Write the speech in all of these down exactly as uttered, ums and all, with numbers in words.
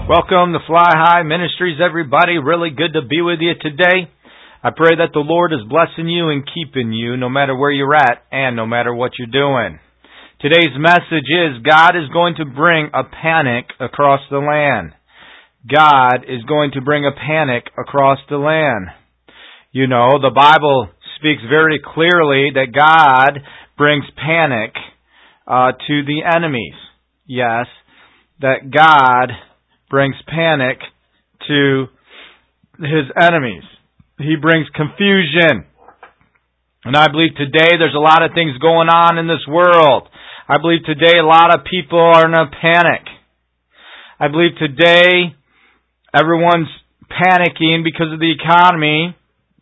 Welcome to Fly High Ministries, everybody. Really good to be with you today. I pray that the Lord is blessing you and keeping you no matter where you're at and no matter what you're doing. Today's message is God is going to bring a panic across the land. God is going to bring a panic across the land. You know, the Bible speaks very clearly that God brings panic uh, to the enemies. Yes, that God brings panic to His enemies. He brings confusion. And I believe today there's a lot of things going on in this world. I believe today a lot of people are in a panic. I believe today everyone's panicking because of the economy.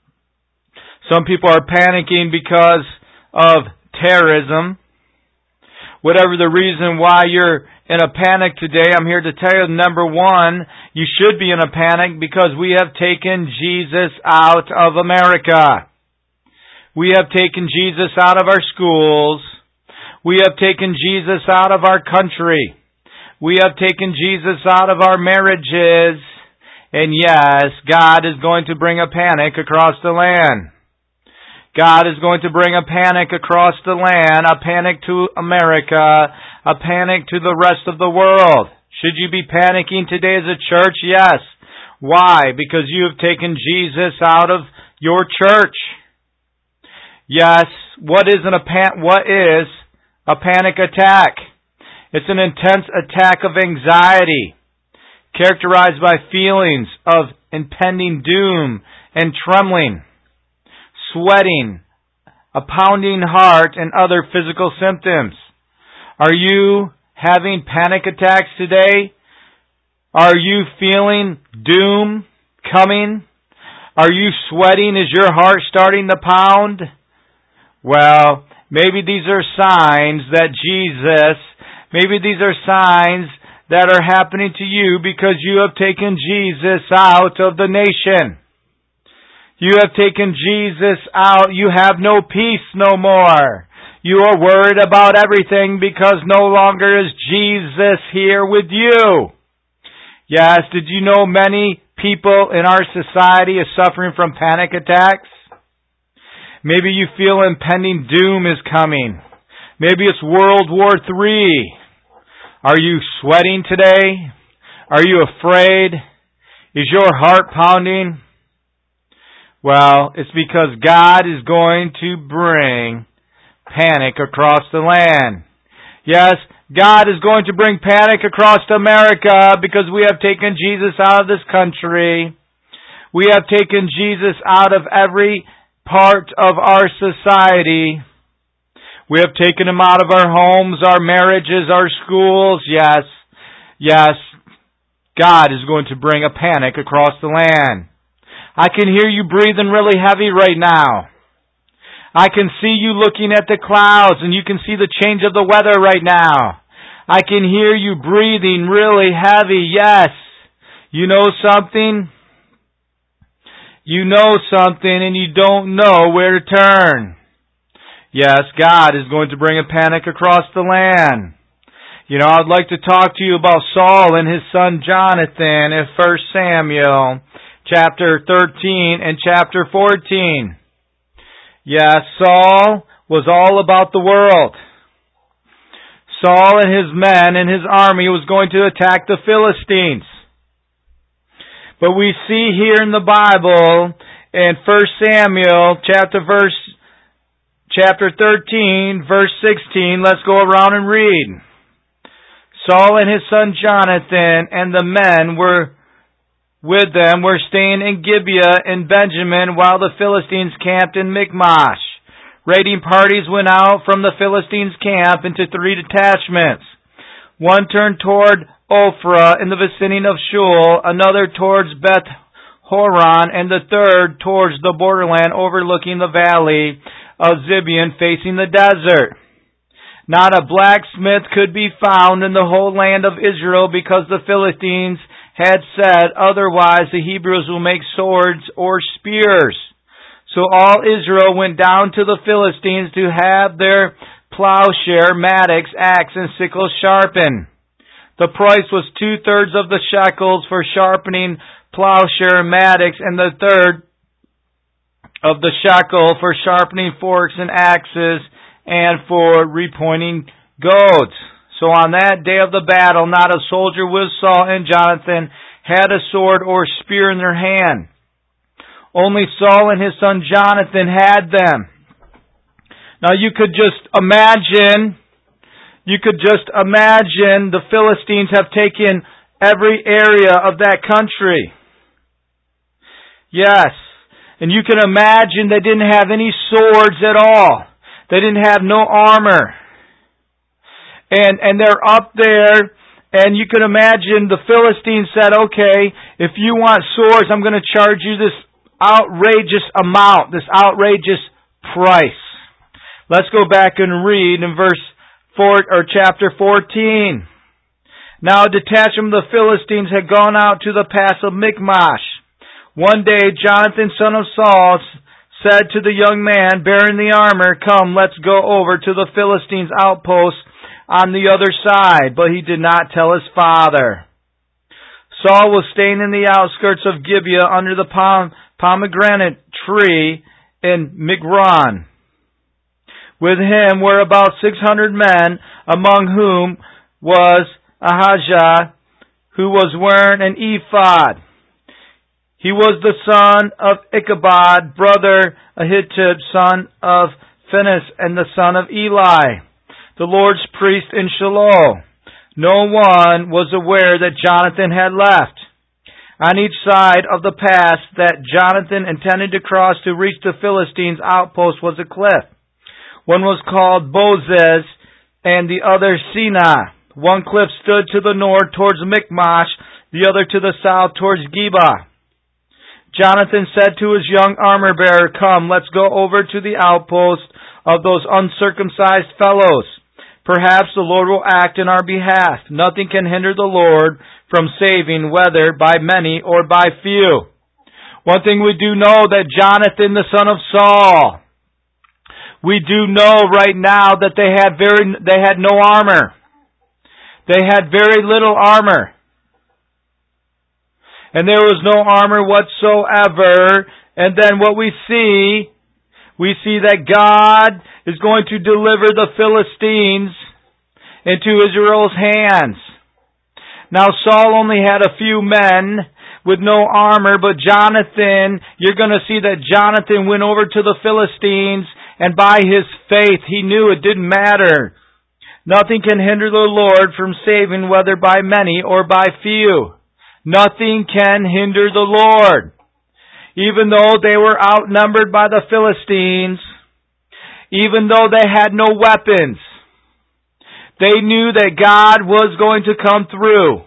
Some people are panicking because of terrorism. Whatever the reason why you're in a panic today, I'm here to tell you, number one, you should be in a panic because we have taken Jesus out of America. We have taken Jesus out of our schools. We have taken Jesus out of our country. We have taken Jesus out of our marriages. And yes, God is going to bring a panic across the land. God is going to bring a panic across the land, a panic to America, a panic to the rest of the world. Should you be panicking today as a church? Yes. Why? Because you have taken Jesus out of your church. Yes. What is an, a pan- what is a panic attack? It's an intense attack of anxiety, characterized by feelings of impending doom and trembling, sweating, a pounding heart, and other physical symptoms. Are you having panic attacks today? Are you feeling doom coming? Are you sweating? Is your heart starting to pound? Well, maybe these are signs that Jesus, maybe these are signs that are happening to you because you have taken Jesus out of the nation. You have taken Jesus out. You have no peace no more. You are worried about everything because no longer is Jesus here with you. Yes, did you know many people in our society are suffering from panic attacks? Maybe you feel impending doom is coming. Maybe it's World War Three. Are you sweating today? Are you afraid? Is your heart pounding? Well, it's because God is going to bring panic across the land. Yes, God is going to bring panic across America because we have taken Jesus out of this country. We have taken Jesus out of every part of our society. We have taken Him out of our homes, our marriages, our schools. Yes, yes, God is going to bring a panic across the land. I can hear you breathing really heavy right now. I can see you looking at the clouds and you can see the change of the weather right now. I can hear you breathing really heavy. Yes. You know something? You know something and you don't know where to turn. Yes, God is going to bring a panic across the land. You know, I'd like to talk to you about Saul and his son Jonathan in First Samuel chapter thirteen and chapter fourteen. Yes, Saul was all about the world. Saul and his men and his army was going to attack the Philistines. But we see here in the Bible in First Samuel chapter verse chapter thirteen verse sixteen, let's go around and read. Saul and his son Jonathan and the men were with them were staying in Gibeah in Benjamin while the Philistines camped in Michmash. Raiding parties went out from the Philistines' camp into three detachments. One turned toward Ophrah in the vicinity of Shul, another towards Beth Horon, and the third towards the borderland overlooking the valley of Zibeon facing the desert. Not a blacksmith could be found in the whole land of Israel because the Philistines had said, otherwise the Hebrews will make swords or spears. So all Israel went down to the Philistines to have their plowshare, mattocks, axe, and sickles sharpened. The price was two-thirds of the shekels for sharpening plowshare and mattocks, and the third of the shekel for sharpening forks and axes, and for repointing goads. So on that day of the battle, not a soldier with Saul and Jonathan had a sword or spear in their hand. Only Saul and his son Jonathan had them. Now you could just imagine, you could just imagine the Philistines have taken every area of that country. Yes. And you can imagine they didn't have any swords at all. They didn't have no armor. And, and they're up there, and you can imagine the Philistines said, okay, if you want swords, I'm going to charge you this outrageous amount, this outrageous price. Let's go back and read in verse four, or chapter fourteen. Now a detachment of the Philistines had gone out to the pass of Michmash. One day Jonathan, son of Saul, said to the young man bearing the armor, come, let's go over to the Philistines' outpost on the other side. But he did not tell his father. Saul was staying in the outskirts of Gibeah under the pom- pomegranate tree in Migron. With him were about six hundred men, among whom was Ahijah, who was wearing an ephod. He was the son of Ichabod, brother Ahitub, son of Phinehas, and the son of Eli, the Lord's priest in Shiloh. No one was aware that Jonathan had left. On each side of the pass that Jonathan intended to cross to reach the Philistines' outpost was a cliff. One was called Bozez, and the other Sinah. One cliff stood to the north towards Michmash, the other to the south towards Geba. Jonathan said to his young armor-bearer, come, let's go over to the outpost of those uncircumcised fellows. Perhaps the Lord will act in our behalf. Nothing can hinder the Lord from saving, whether by many or by few. One thing we do know, that Jonathan, the son of Saul, we do know right now that they had very, they had no armor. They had very little armor. And there was no armor whatsoever. And then what we see, we see that God is going to deliver the Philistines into Israel's hands. Now Saul only had a few men with no armor, but Jonathan, you're going to see that Jonathan went over to the Philistines, and by his faith, he knew it didn't matter. Nothing can hinder the Lord from saving, whether by many or by few. Nothing can hinder the Lord. Even though they were outnumbered by the Philistines, even though they had no weapons, they knew that God was going to come through.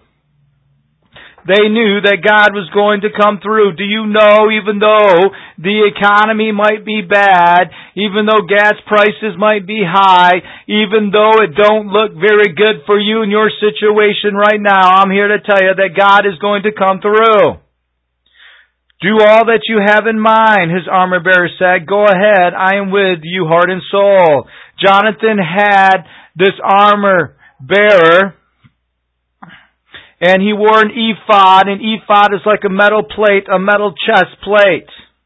They knew that God was going to come through. Do you know, even though the economy might be bad, even though gas prices might be high, even though it don't look very good for you in your situation right now, I'm here to tell you that God is going to come through. Do all that you have in mind, his armor bearer said. Go ahead, I am with you, heart and soul. Jonathan had this armor bearer, and he wore an ephod. An ephod is like a metal plate, a metal chest plate.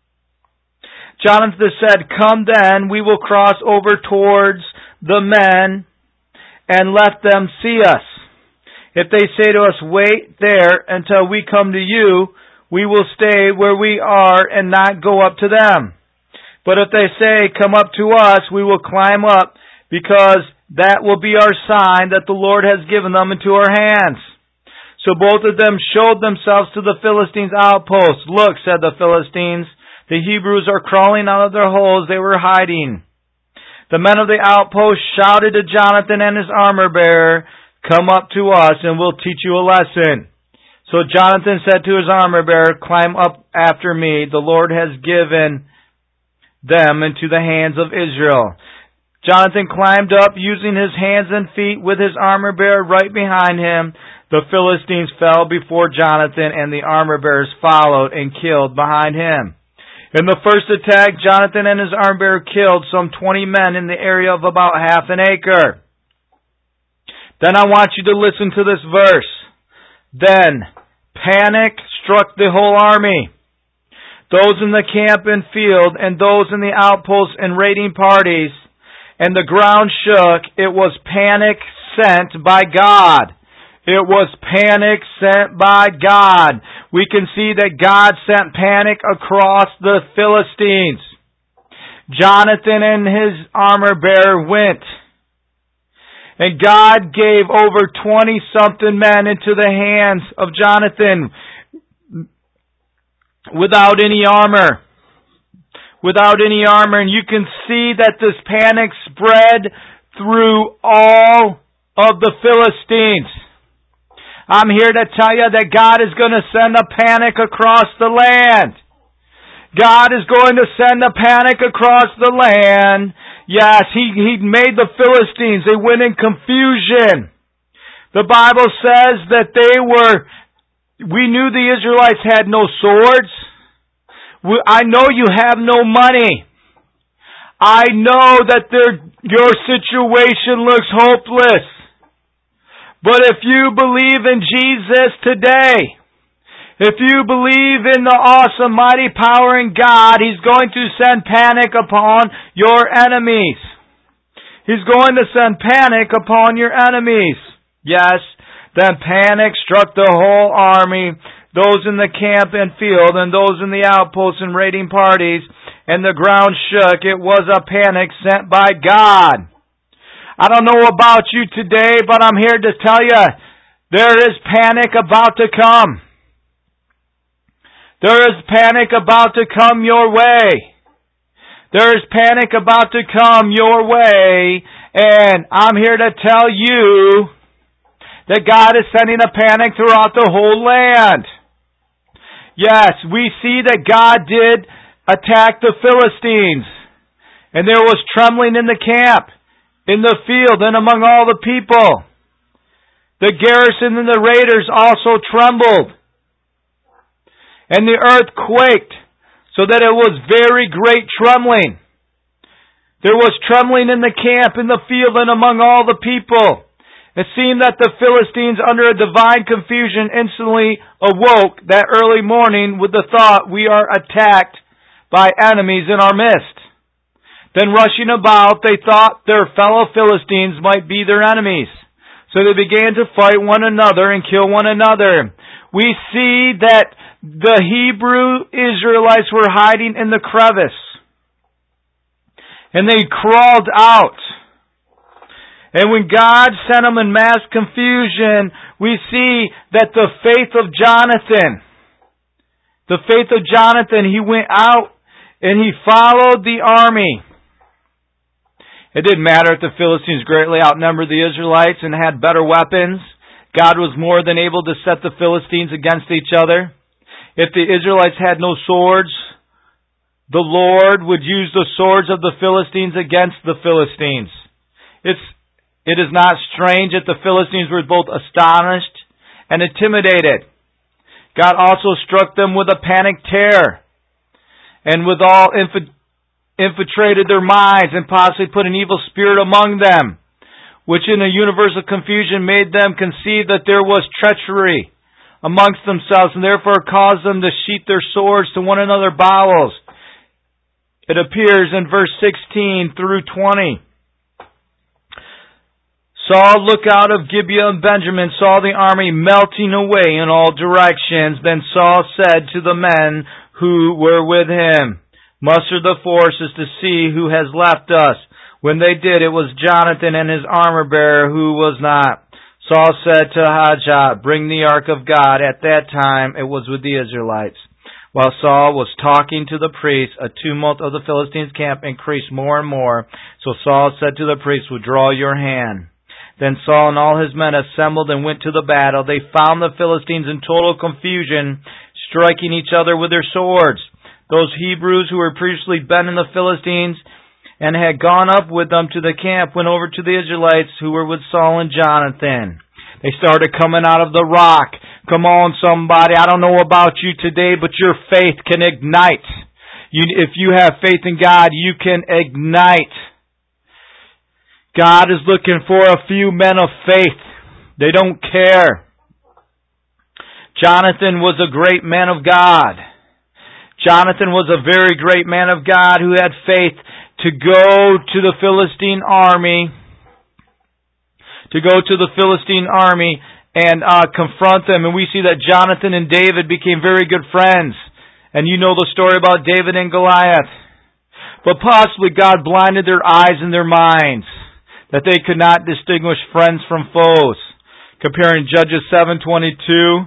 Jonathan said, come then, we will cross over towards the men and let them see us. If they say to us, wait there until we come to you, we will stay where we are and not go up to them. But if they say, come up to us, we will climb up, because that will be our sign that the Lord has given them into our hands. So both of them showed themselves to the Philistines' outposts. Look, said the Philistines, the Hebrews are crawling out of their holes they were hiding. The men of the outpost shouted to Jonathan and his armor-bearer, come up to us and we'll teach you a lesson. So Jonathan said to his armor-bearer, climb up after me. The Lord has given them into the hands of Israel. Jonathan climbed up using his hands and feet with his armor-bearer right behind him. The Philistines fell before Jonathan, and the armor-bearers followed and killed behind him. In the first attack, Jonathan and his armor-bearer killed some twenty men in the area of about half an acre. Then I want you to listen to this verse. Then panic struck the whole army, those in the camp and field, and those in the outposts and raiding parties, and the ground shook. It was panic sent by God. It was panic sent by God. We can see that God sent panic across the Philistines. Jonathan and his armor bearer went, and God gave over twenty-something men into the hands of Jonathan without any armor. Without any armor. And you can see that this panic spread through all of the Philistines. I'm here to tell you that God is going to send a panic across the land. God is going to send a panic across the land. Yes, He, He made the Philistines. They went in confusion. The Bible says that they were, we knew the Israelites had no swords. We, I know you have no money. I know that your situation looks hopeless. But if you believe in Jesus today, if you believe in the awesome, mighty power in God, He's going to send panic upon your enemies. He's going to send panic upon your enemies. Yes, then panic struck the whole army, those in the camp and field, and those in the outposts and raiding parties, and the ground shook. It was a panic sent by God. I don't know about you today, but I'm here to tell you, there is panic about to come. There is panic about to come your way. There is panic about to come your way, and I'm here to tell you that God is sending a panic throughout the whole land. Yes, we see that God did attack the Philistines, and there was trembling in the camp, in the field, and among all the people. The garrison and the raiders also trembled, and the earth quaked, so that it was very great trembling. There was trembling in the camp, in the field, and among all the people. It seemed that the Philistines, under a divine confusion, instantly awoke that early morning with the thought, we are attacked by enemies in our midst. Then rushing about, they thought their fellow Philistines might be their enemies. So they began to fight one another and kill one another. We see that the Hebrew Israelites were hiding in the crevice, and they crawled out. And when God sent them in mass confusion, we see that the faith of Jonathan, the faith of Jonathan, he went out and he followed the army. It didn't matter if the Philistines greatly outnumbered the Israelites and had better weapons. God was more than able to set the Philistines against each other. If the Israelites had no swords, the Lord would use the swords of the Philistines against the Philistines. It's It is not strange that the Philistines were both astonished and intimidated. God also struck them with a panic terror, and withal inf- infiltrated their minds and possibly put an evil spirit among them, which in a universal confusion made them conceive that there was treachery amongst themselves, and therefore caused them to sheath their swords to one another's bowels. It appears in verse sixteen through twenty. Saul looked out of Gibeah and Benjamin, saw the army melting away in all directions. Then Saul said to the men who were with him, muster the forces to see who has left us. When they did, it was Jonathan and his armor bearer who was not. Saul said to Ahijah, bring the ark of God. At that time it was with the Israelites. While Saul was talking to the priests, a tumult of the Philistines' camp increased more and more. So Saul said to the priests, withdraw your hand. Then Saul and all his men assembled and went to the battle. They found the Philistines in total confusion, striking each other with their swords. Those Hebrews who were previously been in the Philistines and had gone up with them to the camp went over to the Israelites who were with Saul and Jonathan. They started coming out of the rock. Come on, somebody. I don't know about you today, but your faith can ignite. You, if you have faith in God, you can ignite. God is looking for a few men of faith. They don't care. Jonathan was a great man of God. Jonathan was a very great man of God who had faith to go to the Philistine army, to go to the Philistine army and uh, confront them. And we see that Jonathan and David became very good friends. And you know the story about David and Goliath. But possibly God blinded their eyes and their minds, that they could not distinguish friends from foes. Comparing Judges seven twenty-two,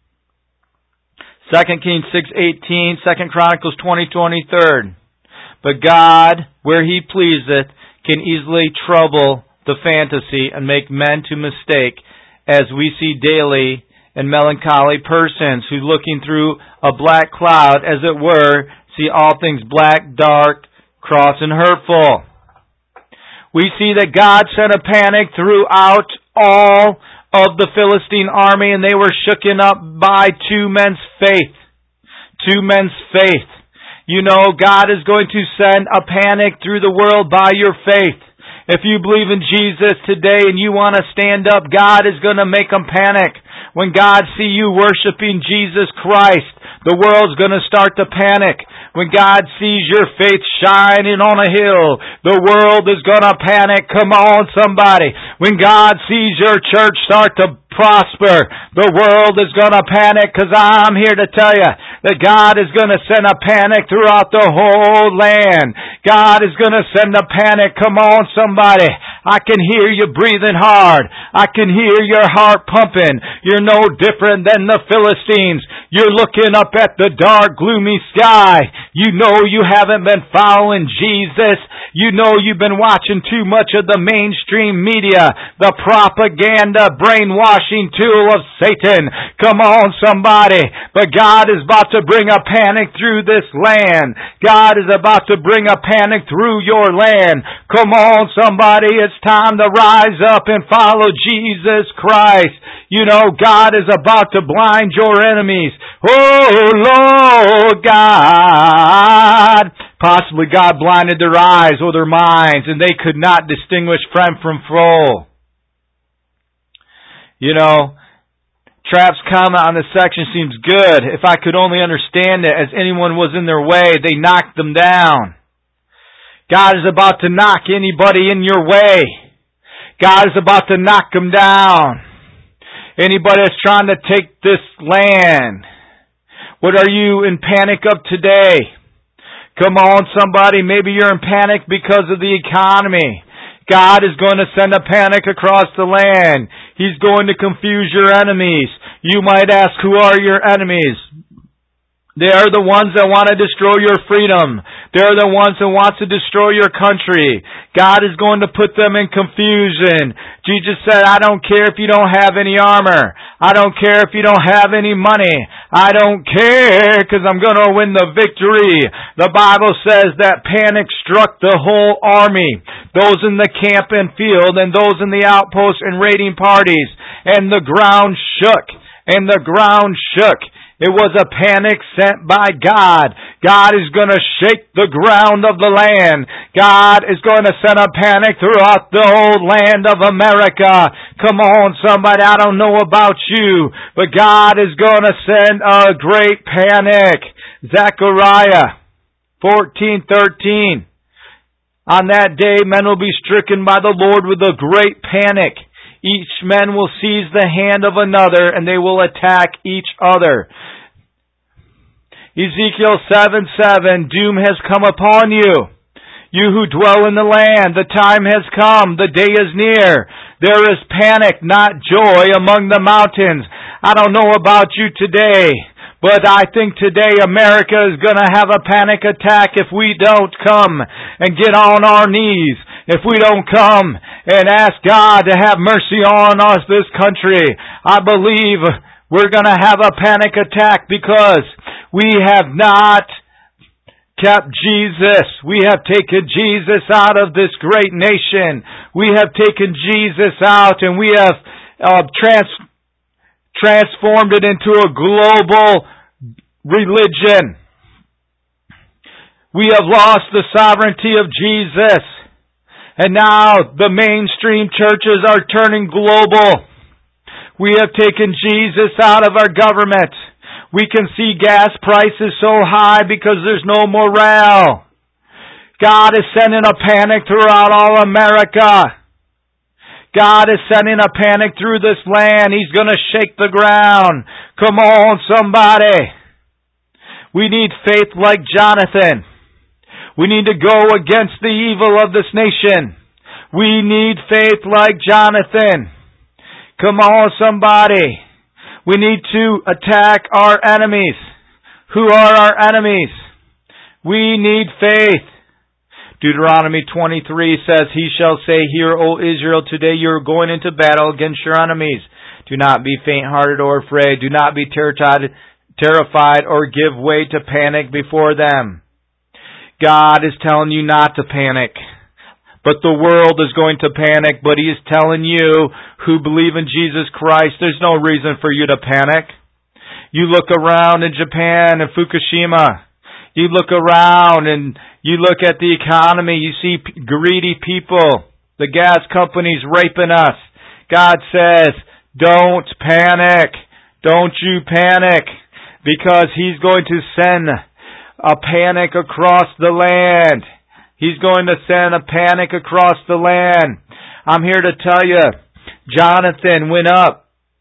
Second Kings six eighteen, Second Chronicles twenty twenty-three. But God, where He pleaseth, can easily trouble the fantasy and make men to mistake, as we see daily in melancholy persons who, looking through a black cloud, as it were, see all things black, dark, cross, and hurtful. We see that God sent a panic throughout all of the Philistine army, and they were shooken up by two men's faith. Two men's faith. You know, God is going to send a panic through the world by your faith. If you believe in Jesus today and you want to stand up, God is going to make them panic. When God see you worshiping Jesus Christ, the world's going to start to panic. When God sees your faith shining on a hill, the world is going to panic. Come on, somebody. When God sees your church start to prosper, the world is going to panic, because I'm here to tell you that God is going to send a panic throughout the whole land. God is going to send a panic. Come on, somebody. I can hear you breathing hard. I can hear your heart pumping. You're no different than the Philistines. You're looking up at the dark, gloomy sky. You know you haven't been following Jesus. You know you've been watching too much of the mainstream media, the propaganda, brainwashing tool of Satan. Come on, somebody. But God is about to bring a panic through this land. God is about to bring a panic through your land. Come on, somebody. It's time to rise up and follow Jesus Christ. You know, God is about to blind your enemies. Oh, Lord God. Possibly God blinded their eyes or their minds, and they could not distinguish friend from foe. You know, Trapp's comment on this section seems good. If I could only understand it, as anyone was in their way, they knocked them down. God is about to knock anybody in your way. God is about to knock them down. Anybody that's trying to take this land. What are you in panic of today? Come on, somebody. Maybe you're in panic because of the economy. God is going to send a panic across the land. He's going to confuse your enemies. You might ask, who are your enemies? They are the ones that want to destroy your freedom. They're the ones that want to destroy your country. God is going to put them in confusion. Jesus said, I don't care if you don't have any armor. I don't care if you don't have any money. I don't care, because I'm going to win the victory. The Bible says that panic struck the whole army. Those in the camp and field, and those in the outposts and raiding parties. And the ground shook. And the ground shook. It was a panic sent by God. God is going to shake the ground of the land. God is going to send a panic throughout the whole land of America. Come on, somebody. I don't know about you, but God is going to send a great panic. Zechariah fourteen thirteen. On that day, men will be stricken by the Lord with a great panic. Each man will seize the hand of another, and they will attack each other. Ezekiel seven seven, doom has come upon you. You who dwell in the land, the time has come, the day is near. There is panic, not joy, among the mountains. I don't know about you today, but I think today America is going to have a panic attack if we don't come and get on our knees. If we don't come and ask God to have mercy on us, this country, I believe we're going to have a panic attack because we have not kept Jesus. We have taken Jesus out of this great nation. We have taken Jesus out, and we have uh, trans- transformed it into a global religion. We have lost the sovereignty of Jesus. And now the mainstream churches are turning global. We have taken Jesus out of our government. We can see gas prices so high because there's no morale. God is sending a panic throughout all America. God is sending a panic through this land. He's going to shake the ground. Come on, somebody. We need faith like Jonathan. We need to go against the evil of this nation. We need faith like Jonathan. Come on, somebody. We need to attack our enemies. Who are our enemies? We need faith. Deuteronomy twenty-three says, He shall say, Hear, O Israel, today you are going into battle against your enemies. Do not be faint-hearted or afraid. Do not be terrified or give way to panic before them. God is telling you not to panic. But the world is going to panic, but He is telling you who believe in Jesus Christ, there's no reason for you to panic. You look around in Japan and Fukushima. You look around and you look at the economy. You see p- greedy people. The gas companies raping us. God says, don't panic. Don't you panic. Because He's going to send a panic across the land. He's going to send a panic across the land. I'm here to tell you, Jonathan went up.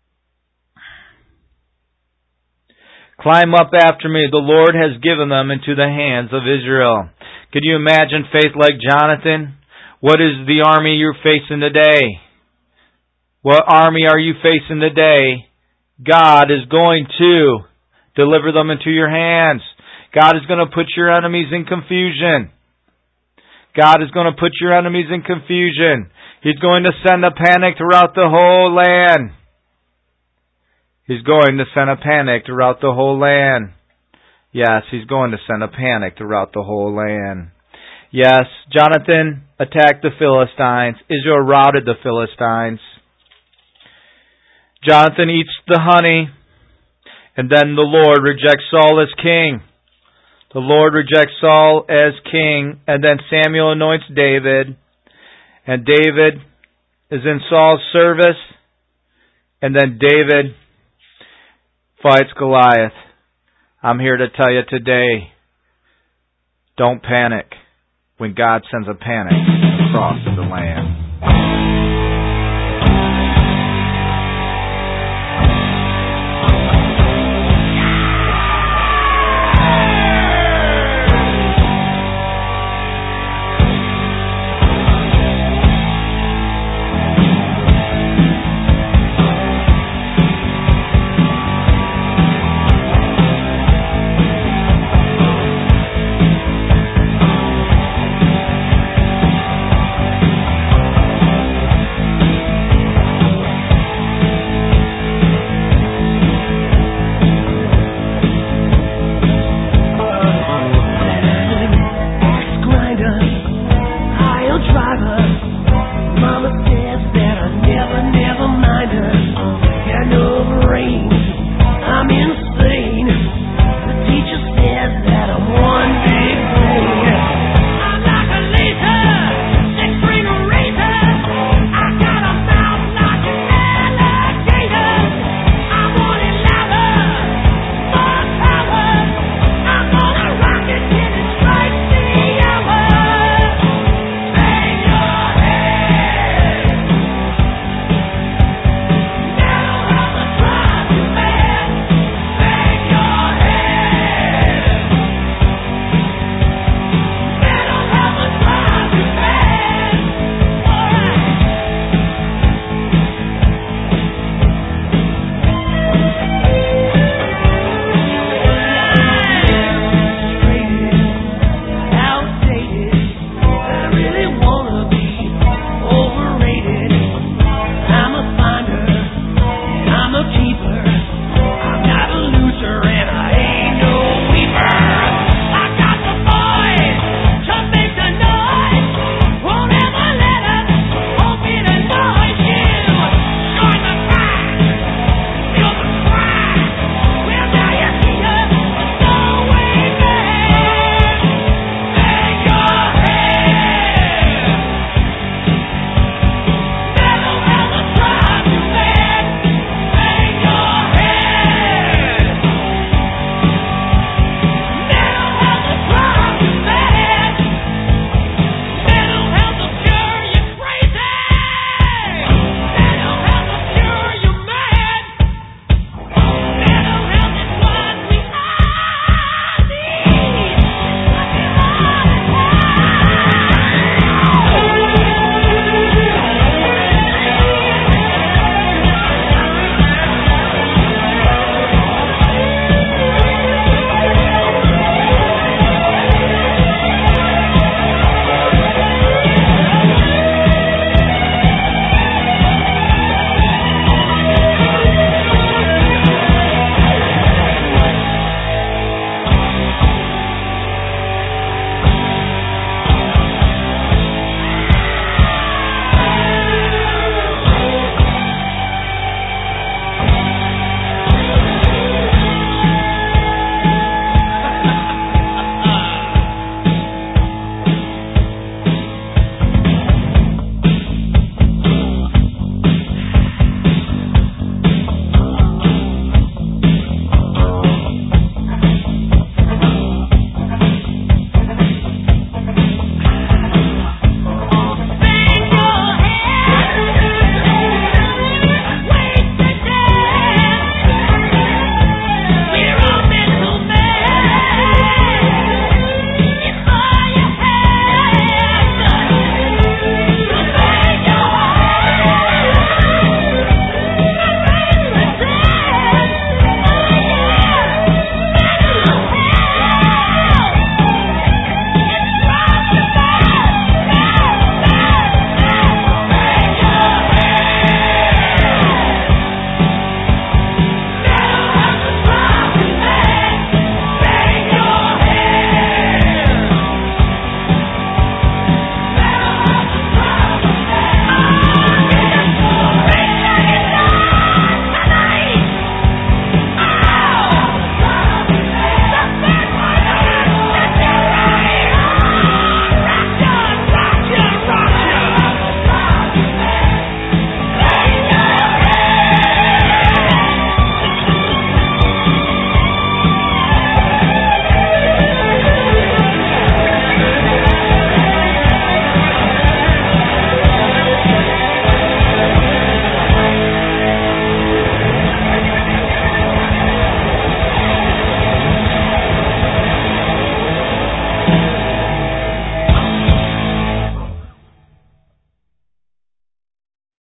Climb up after me. The Lord has given them into the hands of Israel. Could you imagine faith like Jonathan? What is the army you're facing today? What army are you facing today? God is going to deliver them into your hands. God is going to put your enemies in confusion. God is going to put your enemies in confusion. He's going to send a panic throughout the whole land. He's going to send a panic throughout the whole land. Yes, He's going to send a panic throughout the whole land. Yes, Jonathan attacked the Philistines. Israel routed the Philistines. Jonathan eats the honey, and then the Lord rejects Saul as king. The Lord rejects Saul as king, and then Samuel anoints David, and David is in Saul's service, and then David fights Goliath. I'm here to tell you today, don't panic when God sends a panic across the land.